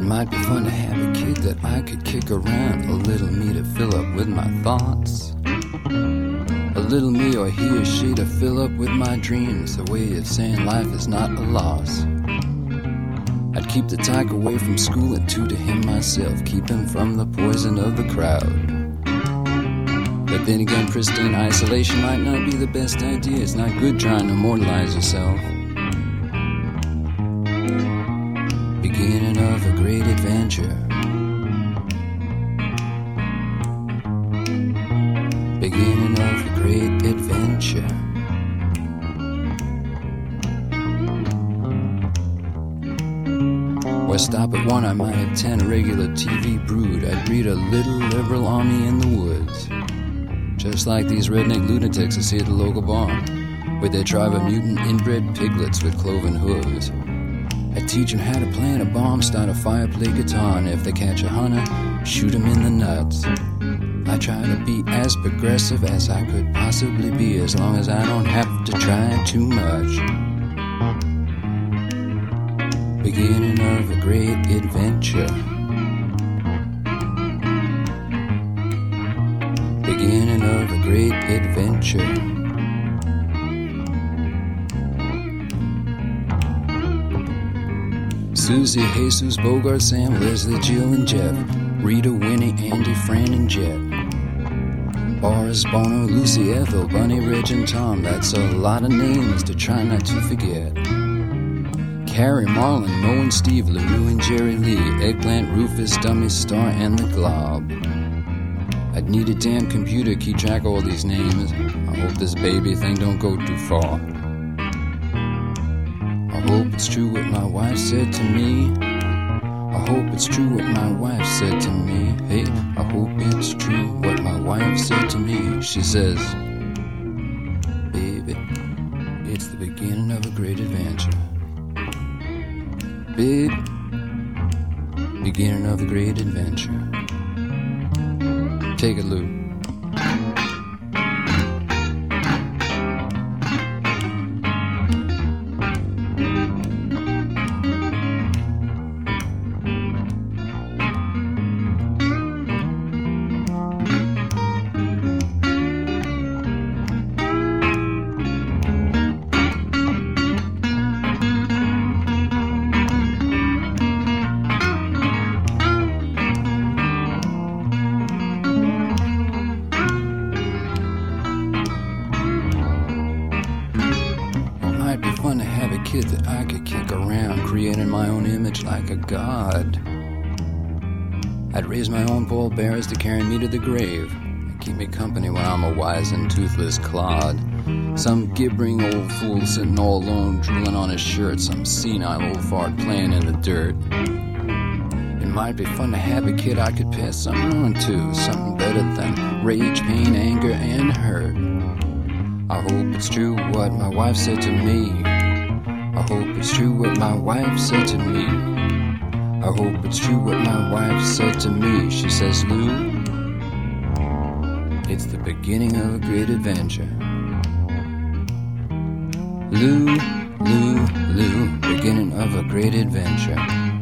might be fun to have a kid that I could kick around. A little me to fill up with my thoughts. A little me or he or she to fill up with my dreams. A way of saying life is not a loss. I'd keep the tyke away from school and two to him myself. Keep him from the poison of the crowd. But then again, pristine isolation might not be the best idea. It's not good trying to immortalize yourself. Beginning of a great adventure. Beginning of a great adventure. Or stop at one, I might attend a regular TV brood. I'd breed a little liberal army in the woods. Just like these redneck lunatics I see at the local barn, with their tribe of mutant inbred piglets with cloven hooves. I teach them how to plant a bomb, start a fire, play guitar, and if they catch a hunter, shoot him in the nuts. I try to be as progressive as I could possibly be, as long as I don't have to try too much. Beginning of a great adventure. Beginning of a great adventure. Susie, Jesus, Bogart, Sam, Leslie, Jill, and Jeff. Rita, Winnie, Andy, Fran, and Jet. Boris, Bono, Lucy, Ethel, Bunny, Reg, and Tom. That's a lot of names to try not to forget. Carrie, Marlon, Mo, and Steve, LaRue, and Jerry Lee. Eggplant, Rufus, Dummy, Star, and the Glob. I'd need a damn computer to keep track of all these names. I hope this baby thing don't go too far. I hope it's true what my wife said to me. I hope it's true what my wife said to me. Hey, I hope it's true what my wife said to me. She says, baby, it's the beginning of a great adventure. Big beginning of a great adventure. Take it, Lou. Fun to have a kid that I could kick around, creating my own image like a god. I'd raise my own pallbearers to carry me to the grave, and keep me company when I'm a wise and toothless clod. Some gibbering old fool sitting all alone, drooling on his shirt, some senile old fart playing in the dirt. It might be fun to have a kid I could pass something on to, something better than rage, pain, anger, and hurt. I hope it's true what my wife said to me. I hope it's true what my wife said to me. I hope it's true what my wife said to me. She says, Lou, it's the beginning of a great adventure. Lou, Lou, Lou, beginning of a great adventure.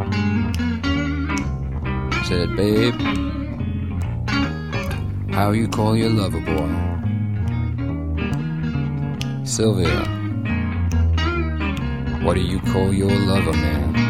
Said, babe, how you call your lover boy? Sylvia, what do you call your lover man?